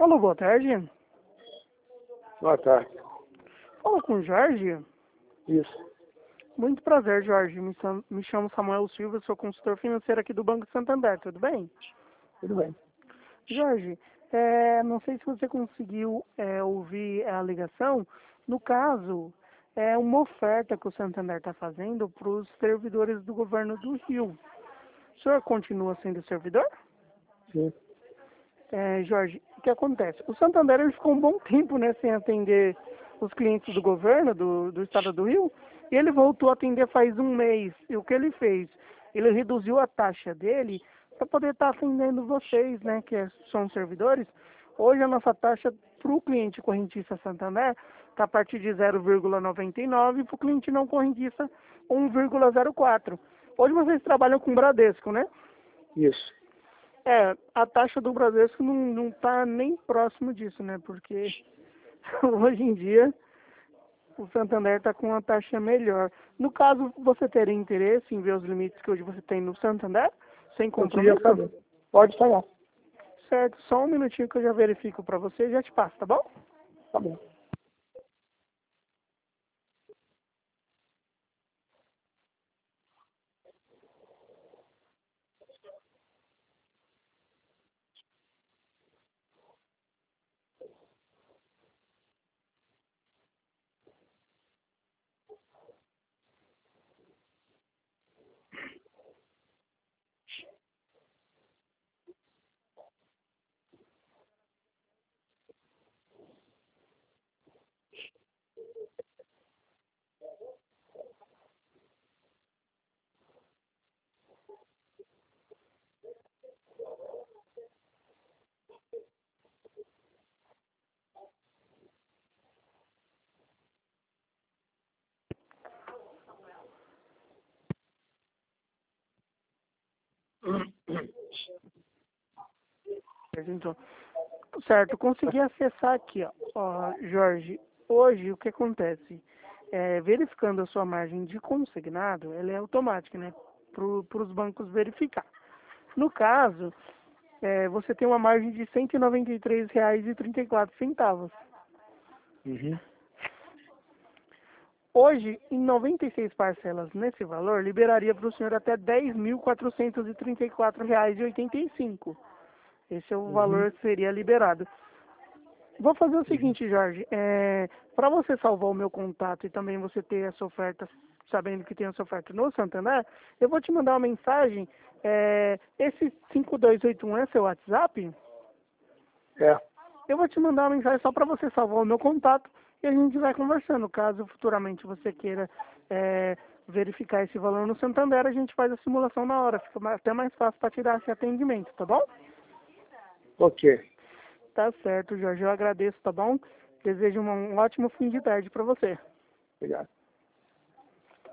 Alô, boa tarde. Boa tarde. Fala com o Jorge. Isso. Muito prazer, Jorge. Me chamo Samuel Silva, sou consultor financeiro aqui do Banco Santander, tudo bem? Tudo bem. Jorge, não sei se você conseguiu ouvir a ligação. No caso, é uma oferta que o Santander está fazendo para os servidores do governo do Rio. O senhor continua sendo servidor? Sim. Jorge, o que acontece? O Santander ele ficou um bom tempo, né, sem atender os clientes do governo do estado do Rio, e ele voltou a atender faz um mês. E o que ele fez? Ele reduziu a taxa dele para poder estar atendendo vocês, né, que são servidores. Hoje a nossa taxa para o cliente correntista Santander está a partir de 0,99 e para o cliente não correntista 1,04. Hoje vocês trabalham com Bradesco, né? Isso. A taxa do Bradesco não está nem próximo disso, né? Porque hoje em dia o Santander está com uma taxa melhor. No caso, você teria interesse em ver os limites que hoje você tem no Santander? Sem Eu queria compromisso? saber. Pode falar. Certo, só um minutinho que eu já verifico para você e já te passo, tá bom? Tá bom. Então, certo, consegui acessar aqui, ó, Jorge. Hoje, o que acontece? Verificando a sua margem de consignado, ela é automática, né? Para os bancos verificar. No caso, você tem uma margem de R$ 193,34. Uhum. Hoje, em 96 parcelas nesse valor, liberaria para o senhor até R$ 10.434,85. Esse é o Uhum. valor que seria liberado. Vou fazer o Uhum. seguinte, Jorge. Para você salvar o meu contato e também você ter essa oferta, sabendo que tem essa oferta no Santander, eu vou te mandar uma mensagem. Esse 5281 é seu WhatsApp? É. Eu vou te mandar uma mensagem só para você salvar o meu contato e a gente vai conversando. Caso futuramente você queira verificar esse valor no Santander, a gente faz a simulação na hora. Fica até mais fácil para tirar esse atendimento, tá bom? Ok. Tá certo, Jorge. Eu agradeço, tá bom? Desejo um ótimo fim de tarde para você. Obrigado.